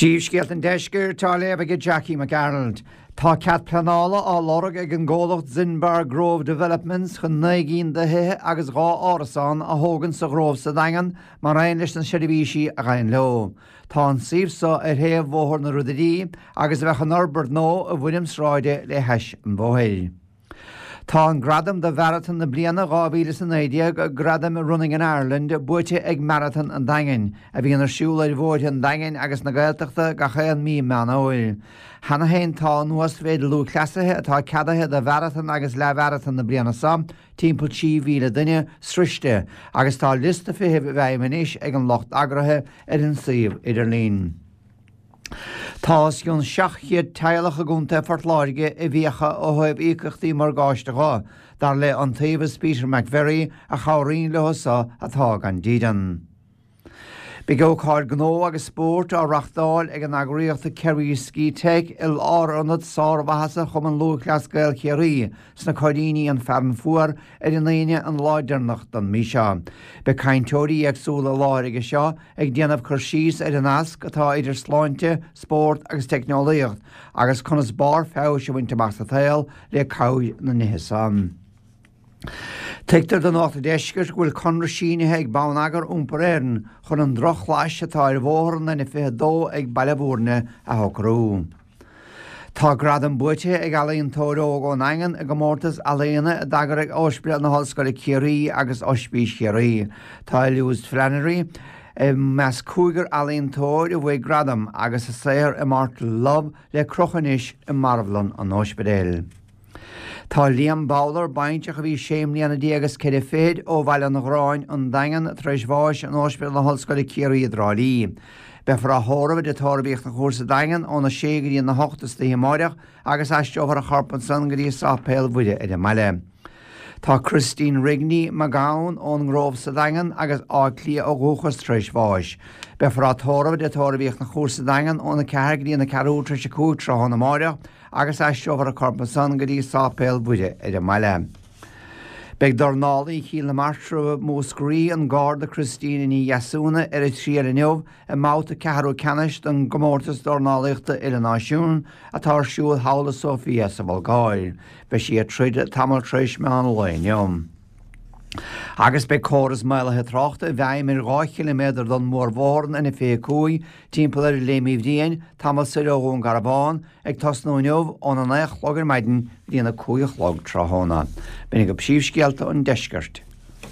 Síomhscéalt an deisceir tá léamh aige Jackie McArnold. Tá cead planála á lorg ag an ggólacht Zinbar Grove Developments chun 9 de hithe agus 2 árasán a thógann sa gróibh sa daingan mar aon leis an seirbhísí a ghain leo. Tá an síomhsa ar thaobh mhóthir na rudaí agus bheith an orbert nó a bhuiim sráide le heis an bóthail. Tá an gradam de marathon na bliana 2009 gradam running in Ireland buite ag marathon an daingan a bhí ar siúla bhóide an daingan agus na Gaeltachta ga chéan mí meán óil. Hanna héin tá nuas féidir lú clasathe atá cadathe de marathon agus le marathon na bliana sam timppla 10,000 duine sriste agus tá lista fithe bheith manis ag an locht agrathe ar an suíomh Idirlín. Tá gon 7 tealacha gúnta fortláige i bhíocha ó thuibh ícachtaí mar gáisteá dar le an taobh Peter McVerry a chairín le hosa atá gan dídan. Bí go cáil gnó agus spórt á reachtáil ag an agraíochta Kerry Ski Tech il árannad sárbhasa chum an lúchlascail chéirí sna choidíní an fearn fuair ar an líine an láidirnacht don míse. Be caintóirí agsúla láirige seo ag déanamh chur síos ar an asc atá idir sláinte, spórt agus technolaíocht agus chunas bar feh se bhainte meachta tail le cabhaidh na nihesan. Teictar don áta deisceir bhfuil conra sínithe ag bán agar úmparéiren chun an drochláis atá ar bhóran na fidó ag bailbhúrne a thocrú. Tá grad an buite ag alaíon tóireóg ó naingan ag go mórtas aléana a dagar ag ospéal na hallscoile Ciarí agus ospí Ciarí. Tá Lewis Flannery meas cúigur alaíon tóir a bhfuil gradam agus a séir i mát lob le crochanis i Marvlan an ospedéil. Tá Liam Bowler baintach a bhí séimlíanana díagas ceidir féad ó bhaile an gráin an daingan treis bháis an ospéal na hallscoile Ciarí a Drálí. Befar a thóramh de torbíocht na chósa daingan ó na ségurí na 8 máireach agus eisteohar a charpan san gurí sápéil bhuide ar meile. Tá Christine Rigney Magán ón gróibh sa daingan agus áclí ó gúchas treis bháis. Befar a thóramh de torbíocht na chósa daingan ó na ceirgurí na carú treis a cútra hána máireach agus eisteohar a charpan san gurí sápéil bhuide ar meile. Beg dornálaí híl na martru móscrí an gáda Christine ní Yasúna ar a tríar inniuh a máta ceharú canis don gomórtas dornálaíochta i náisiún atá siúil hála Sofia sa bhilgáil, be si a tríide tamil tréis me an leinium. Agus be choras mailethe tráchta bheim ar 2 km don mór bhórn ina fé cúi timppla ar léimhíon tamil sireún Garbán ag tasnúneomh ón an éich logar maidin líana cúich log tráthána. Bina go síomhscéalta an deisceart.